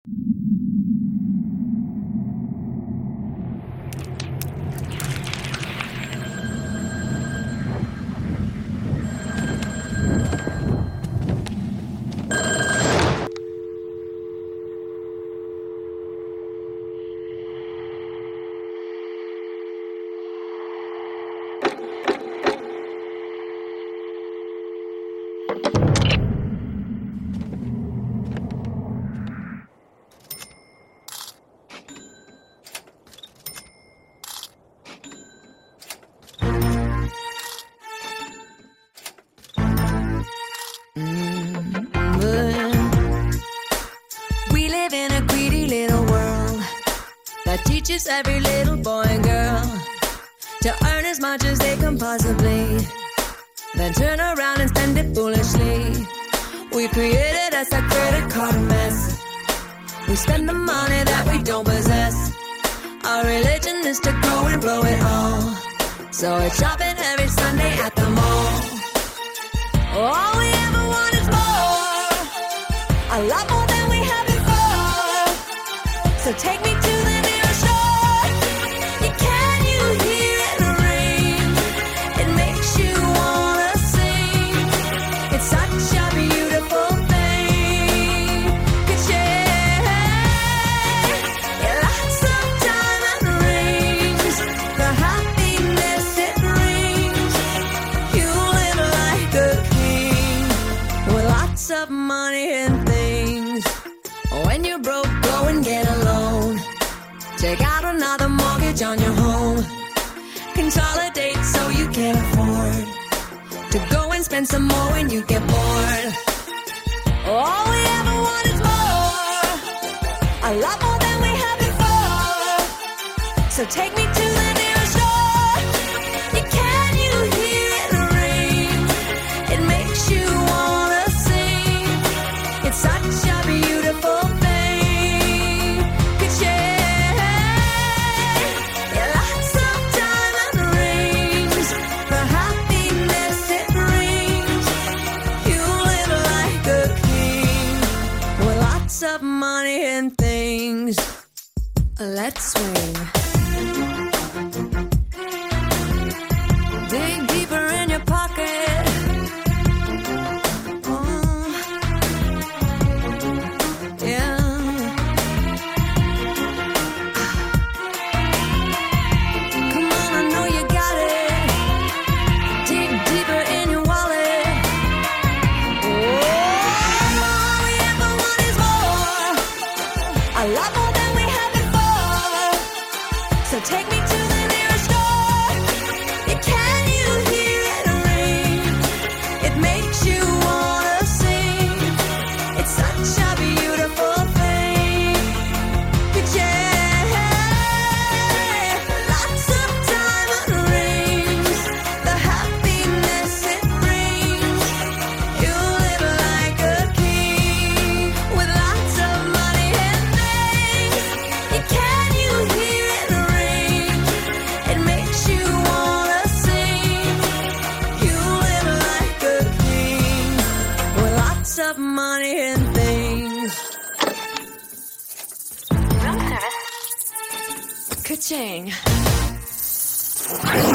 We live in a greedy little world that teaches every little boy and girl to earn as much as they can possibly, then turn around and spend it foolishly. We created us a credit card mess. We spend the money that we don't possess. Our religion is to go and blow it all, so it's shopping every Sunday at the mall. All we ever want is more, a lot more than we had before. So take me to the nearest store. Can you hear it rain? It makes you wanna sing. It's such a beautiful thing. Could share lots of diamond rings, the happiness it brings. You live like a king with lots of money and things. When you're broke, go and get a loan. Take out another mortgage on your home. Consolidate so you can afford to go and spend some more when you get bored. All we ever want is more, a lot more than we had before. So take me to the nearest store. Can you hear it rain? It makes you wanna sing. It's such a beautiful thing. Could share lots of diamond rings, the happiness it brings. You live like a king with lots of money and things. Let's swing. Dig deeper in your pocket. Oh, yeah. Come on, I know you got it. Dig deeper in your wallet. Oh, all we ever want is more, a lot more than we had before. So take me to the nearest store. Can you hear it rain? It makes you wanna sing. It's such a beautiful thing. Could share lots of diamond rings, the happiness it brings. You live like a king with lots of money and things. Can you hear it rain? It makes you wanna sing. You live like a king with lots of money and things. Room service. Ka-ching.